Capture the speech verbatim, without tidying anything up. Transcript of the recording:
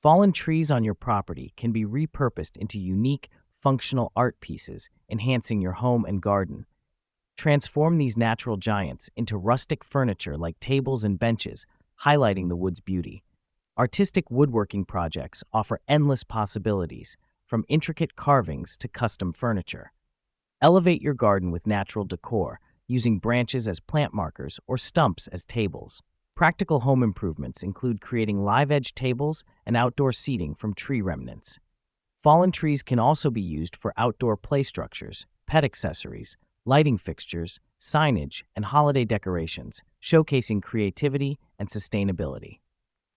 Fallen trees on your property can be repurposed into unique, functional art pieces, enhancing your home and garden. Transform these natural giants into rustic furniture like tables and benches, highlighting the wood's beauty. Artistic woodworking projects offer endless possibilities, from intricate carvings to custom furniture. Elevate your garden with natural decor, using branches as plant markers or stumps as tables. Practical home improvements include creating live-edge tables and outdoor seating from tree remnants. Fallen trees can also be used for outdoor play structures, pet accessories, lighting fixtures, signage, and holiday decorations, showcasing creativity and sustainability.